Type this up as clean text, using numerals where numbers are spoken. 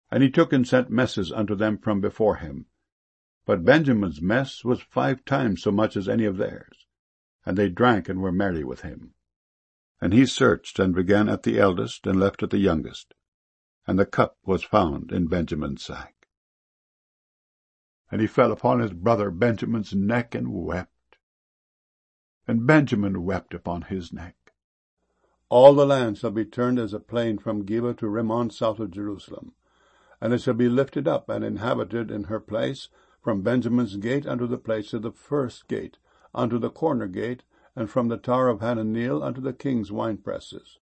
And he took and sent messes unto them from before him. But Benjamin's mess was 5 times so much as any of theirs. And they drank and were merry with him. And he searched, and began at the eldest, and left at the youngest. And the cup was found in Benjamin's sack. And he fell upon his brother Benjamin's neck, and wept. And Benjamin wept upon his neck. All the land shall be turned as a plain from Geba to Rimmon south of Jerusalem. And it shall be lifted up and inhabited in her place, from Benjamin's gate unto the place of the first gate, unto the corner gate, and from the tower of Hananeel unto the king's winepresses.